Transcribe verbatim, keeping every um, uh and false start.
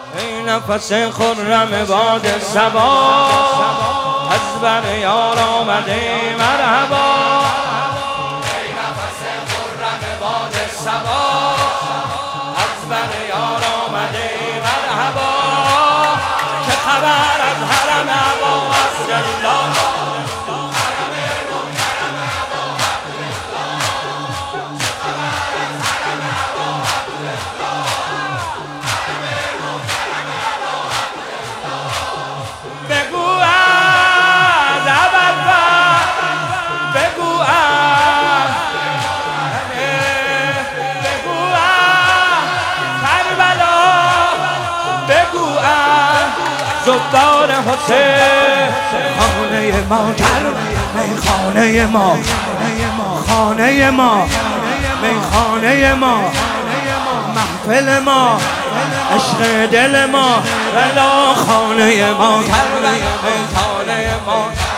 ای نفس خرم باد صبا از بر یار آمده مرحبا ای نفس خرم باد صبا از بر یار آمده مرحبا که خبر از حرم ابا عبدالله زبان حسین خانه ما خانه ما خانه ما خانه ما محفل ما عشق دل ما ولا خانه ما خانه ما